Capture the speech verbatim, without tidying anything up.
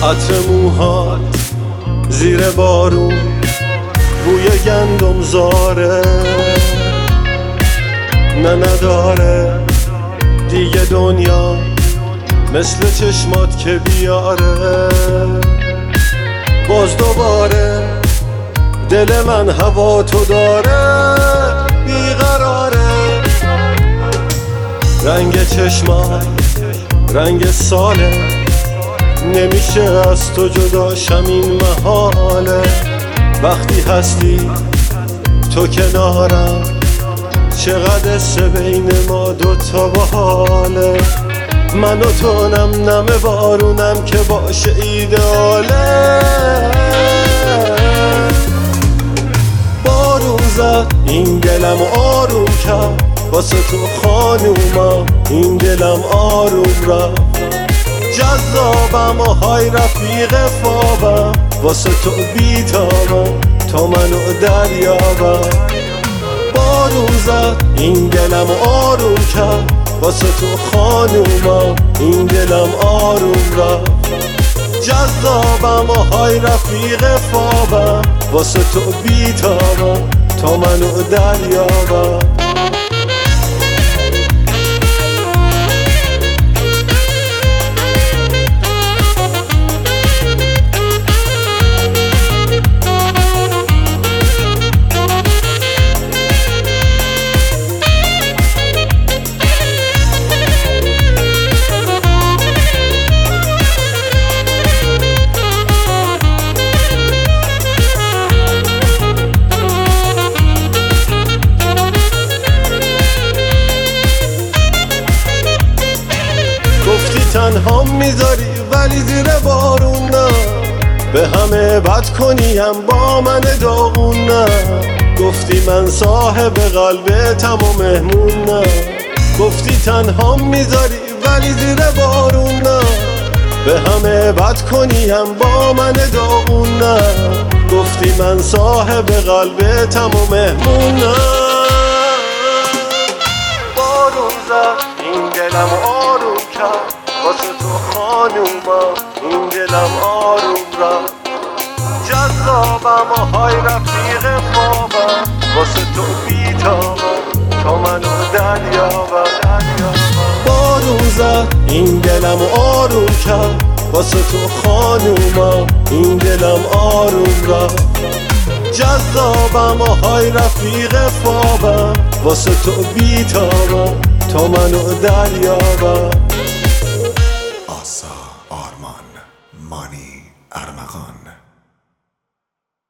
عطر موهات زیر بارون بوی گندم زاره، نه نداره دیگه دنیا مثل چشمات که بیاره. باز دوباره دل من هوا تو داره، بیقراره. رنگ چشمات رنگ ساله، نمیشه از تو جداشم این محاله. وقتی هستی تو کنارم، چقدر حسه بین ما دوتا باحاله. من و تو نم نم بارونم که باشه ایداله. بارون زد این دلم آروم کرد، واسه تو خانوما این دلم آروم رفت. جذابم و های رفیق خوابم، واسه تو بیتابم تا منو دریابم. بارون زد این دلم آروم کرد، واسه تو خانوما این دلم آروم رفت. جذابم و های رفیق خوابم، واسه تو بیتابم تا منو دریابم. گفتی تنها میذاری ولی زیر بارون نه، به همه بد کنیم با من داغون نه. گفتی من صاحب قلبتم و مهمون نه. گفتی تنها میذاری ولی زیر بارون نه، به همه بد کنیم با من داغون نه. گفتی من صاحب قلبتم و مهمون نه. بارون زد این دلم آروم کرد، واسه تو خانوما این دلم آروم رفت. جذابم و های رفیق خوابم، واسه تو بیتابم تا منو دریابم. بارون زد این دلم آروم کرد، واسه تو خانوما این دلم آروم رفت. جذابم و های رفیق خوابم، واسه تو بیتابم تا منو دریابم.